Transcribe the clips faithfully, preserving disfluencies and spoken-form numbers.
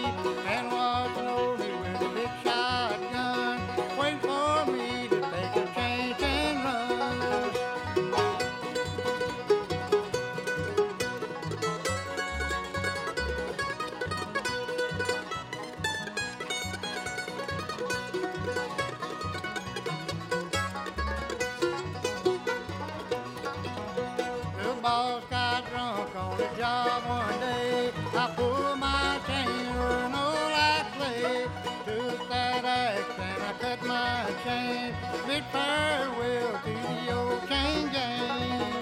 and watching over me with a big shotgun, waiting for me to take a chance and run. The boss got drunk on the job one day. I pulled my chain or an old axe blade. Took that axe and I cut my chain. Bid farewell to the old chain gang.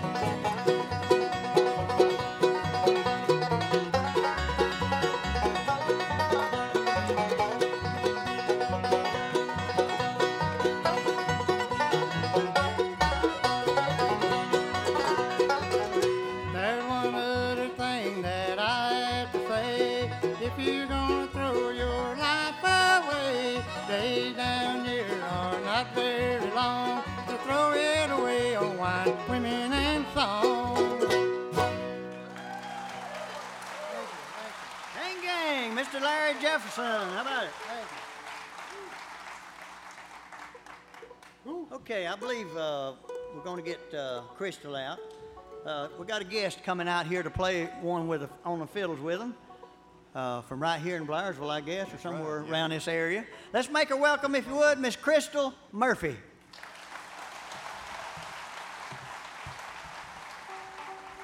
There's one other thing that I have to say. If you're gonna throw your life away, days down here are not very long to throw it away on wine, women, and song. Gang, gang, Mister Larry Jefferson. How about it? Okay, I believe uh, we're going to get uh, Crystal out. Uh, we got a guest coming out here to play one with a, on the fiddles with them. Uh, from right here in Blairsville, I guess, or somewhere Right, yeah. around this area. Let's make her welcome, if you would, Miss Crystal Murphy.